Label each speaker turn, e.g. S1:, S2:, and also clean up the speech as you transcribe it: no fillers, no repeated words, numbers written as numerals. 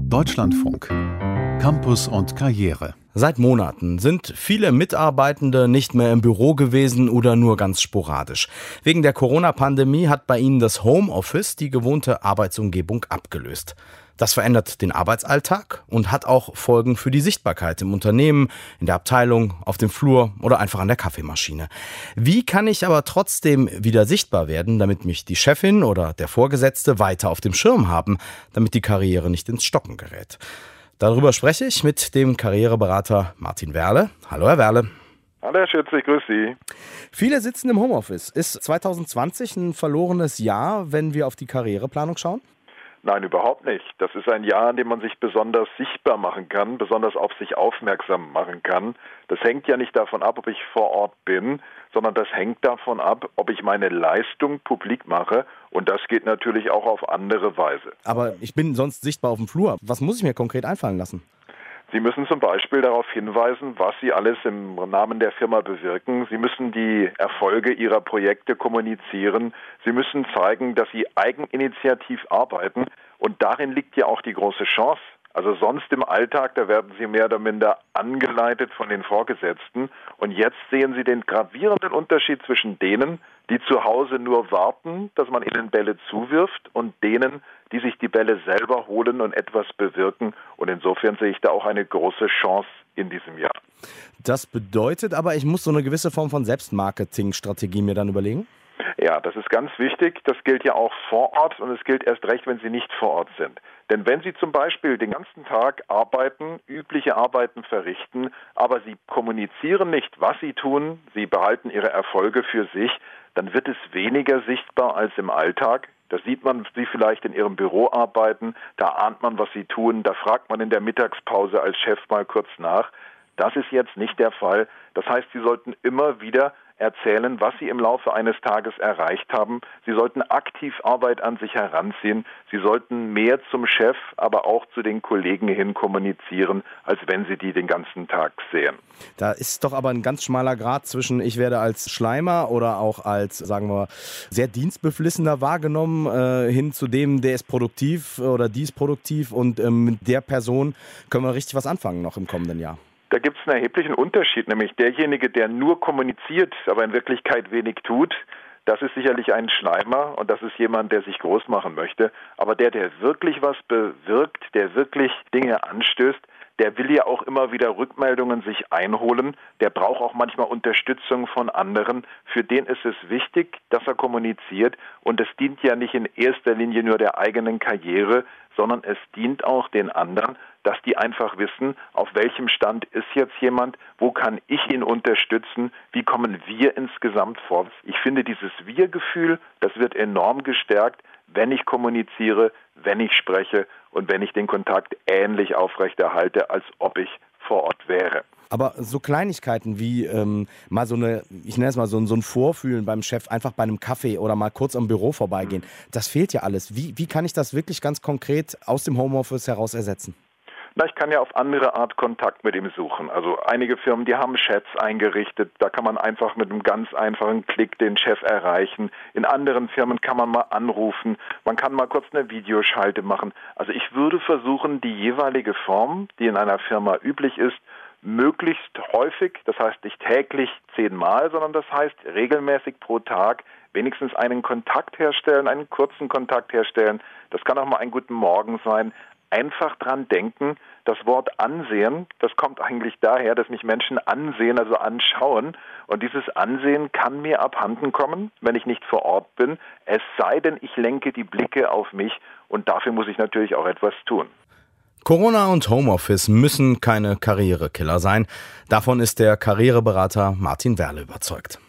S1: Deutschlandfunk. Campus und Karriere.
S2: Seit Monaten sind viele Mitarbeitende nicht mehr im Büro gewesen oder nur ganz sporadisch. Wegen der Corona-Pandemie hat bei ihnen das Homeoffice die gewohnte Arbeitsumgebung abgelöst. Das verändert den Arbeitsalltag und hat auch Folgen für die Sichtbarkeit im Unternehmen, in der Abteilung, auf dem Flur oder einfach an der Kaffeemaschine. Wie kann ich aber trotzdem wieder sichtbar werden, damit mich die Chefin oder der Vorgesetzte weiter auf dem Schirm haben, damit die Karriere nicht ins Stocken gerät? Darüber spreche ich mit dem Karriereberater Martin Werle. Hallo, Herr Werle.
S3: Hallo, Herr Schütz, ich grüße Sie.
S2: Viele sitzen im Homeoffice. Ist 2020 ein verlorenes Jahr, wenn wir auf die Karriereplanung schauen?
S3: Nein, überhaupt nicht. Das ist ein Jahr, in dem man sich besonders sichtbar machen kann, besonders auf sich aufmerksam machen kann. Das hängt ja nicht davon ab, ob ich vor Ort bin, sondern das hängt davon ab, ob ich meine Leistung publik mache. Und das geht natürlich auch auf andere Weise.
S2: Aber ich bin sonst sichtbar auf dem Flur. Was muss ich mir konkret einfallen lassen?
S3: Sie müssen zum Beispiel darauf hinweisen, was Sie alles im Namen der Firma bewirken. Sie müssen die Erfolge Ihrer Projekte kommunizieren. Sie müssen zeigen, dass Sie eigeninitiativ arbeiten. Und darin liegt ja auch die große Chance. Also sonst im Alltag, da werden Sie mehr oder minder angeleitet von den Vorgesetzten. Und jetzt sehen Sie den gravierenden Unterschied zwischen denen, die zu Hause nur warten, dass man ihnen Bälle zuwirft, und denen, die sich die Bälle selber holen und etwas bewirken. Und insofern sehe ich da auch eine große Chance in diesem Jahr.
S2: Das bedeutet aber, ich muss so eine gewisse Form von Selbstmarketing-Strategie mir dann überlegen?
S3: Ja, das ist ganz wichtig. Das gilt ja auch vor Ort, und es gilt erst recht, wenn Sie nicht vor Ort sind. Denn wenn Sie zum Beispiel den ganzen Tag arbeiten, übliche Arbeiten verrichten, aber Sie kommunizieren nicht, was Sie tun, Sie behalten Ihre Erfolge für sich, dann wird es weniger sichtbar als im Alltag. Da sieht man Sie vielleicht in Ihrem Büro arbeiten, da ahnt man, was Sie tun, da fragt man in der Mittagspause als Chef mal kurz nach. Das ist jetzt nicht der Fall. Das heißt, Sie sollten immer wieder erzählen, was Sie im Laufe eines Tages erreicht haben. Sie sollten aktiv Arbeit an sich heranziehen. Sie sollten mehr zum Chef, aber auch zu den Kollegen hin kommunizieren, als wenn Sie die den ganzen Tag sehen.
S2: Da ist doch aber ein ganz schmaler Grat zwischen, ich werde als Schleimer oder auch als, sagen wir, sehr dienstbeflissener wahrgenommen, hin zu dem, der ist produktiv oder die ist produktiv, und mit der Person können wir richtig was anfangen noch im kommenden Jahr.
S3: Da gibt es einen erheblichen Unterschied, nämlich derjenige, der nur kommuniziert, aber in Wirklichkeit wenig tut, das ist sicherlich ein Schleimer, und das ist jemand, der sich groß machen möchte. Aber der wirklich was bewirkt, der wirklich Dinge anstößt, der will ja auch immer wieder Rückmeldungen sich einholen. Der braucht auch manchmal Unterstützung von anderen. Für den ist es wichtig, dass er kommuniziert. Und es dient ja nicht in erster Linie nur der eigenen Karriere, sondern es dient auch den anderen, dass die einfach wissen, auf welchem Stand ist jetzt jemand, wo kann ich ihn unterstützen, wie kommen wir insgesamt vor. Ich finde, dieses Wir-Gefühl, das wird enorm gestärkt, wenn ich kommuniziere, wenn ich spreche und wenn ich den Kontakt ähnlich aufrechterhalte, als ob ich vor Ort wäre.
S2: Aber so Kleinigkeiten wie mal so eine, ich nenne es mal so ein Vorfühlen beim Chef, einfach bei einem Kaffee oder mal kurz am Büro vorbeigehen, das fehlt ja alles. Wie kann ich das wirklich ganz konkret aus dem Homeoffice heraus ersetzen?
S3: Ich kann ja auf andere Art Kontakt mit ihm suchen. Also einige Firmen, die haben Chats eingerichtet. Da kann man einfach mit einem ganz einfachen Klick den Chef erreichen. In anderen Firmen kann man mal anrufen. Man kann mal kurz eine Videoschalte machen. Also ich würde versuchen, die jeweilige Form, die in einer Firma üblich ist, möglichst häufig, das heißt nicht täglich 10 Mal, sondern das heißt regelmäßig pro Tag wenigstens einen Kontakt herstellen, einen kurzen Kontakt herstellen. Das kann auch mal ein Guten Morgen sein. Einfach dran denken, das Wort ansehen, das kommt eigentlich daher, dass mich Menschen ansehen, also anschauen. Und dieses Ansehen kann mir abhanden kommen, wenn ich nicht vor Ort bin, es sei denn, ich lenke die Blicke auf mich, und dafür muss ich natürlich auch etwas tun.
S2: Corona und Homeoffice müssen keine Karrierekiller sein. Davon ist der Karriereberater Martin Werle überzeugt.